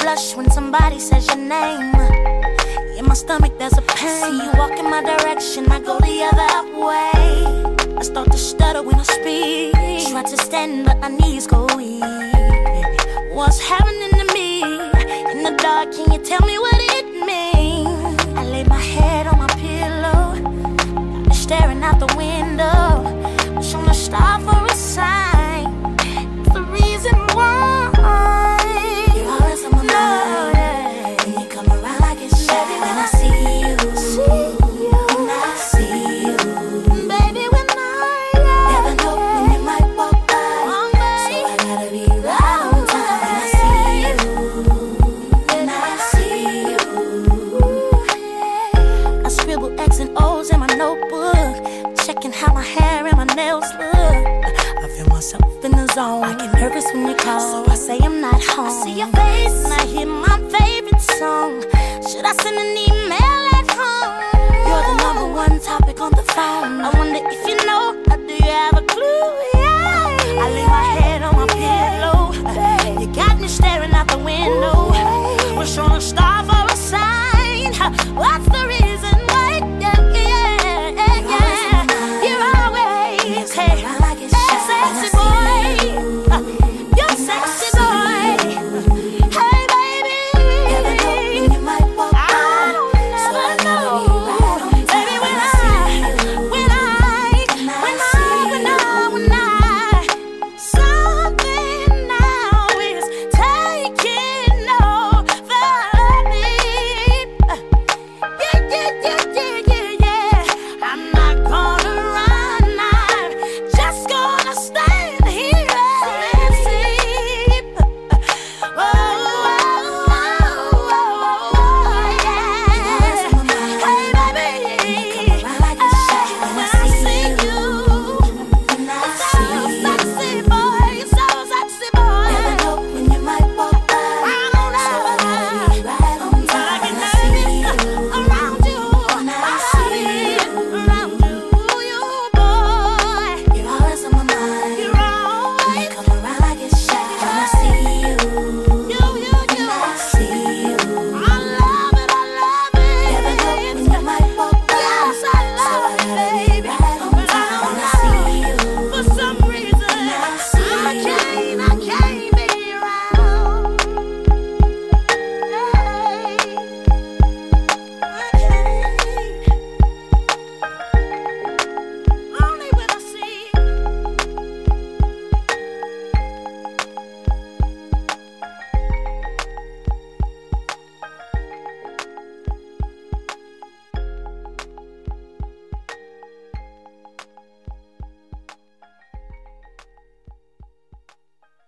blush when somebody says your name. In my stomach there's a pain. See you walk in my direction, I go the other way. I start to stutter when I speak. Try to stand but my knees go weak. What's happening to me? In the dark, can you tell me what it means? I lay my head on my pillow, staring out the window, wish on a star for a sign. It's the reason why you're always on my mind. When you come around, I get shy. When I see you, when I see you, baby, when I never know when you might walk by, so I gotta be right on time. When I see you, when I see you, I scribble X and O's in my notebook, checking how my hair and my nails look. I feel myself in the zone. I get nervous when you call, so I say I'm not home. I see your face and I hear my favorite song. Should I send an email at home? You're the number one topic on the phone. I wonder if you know, or do you have a clue? Yeah. I lay my head on my pillow. You got me staring out the window. Wish on a star for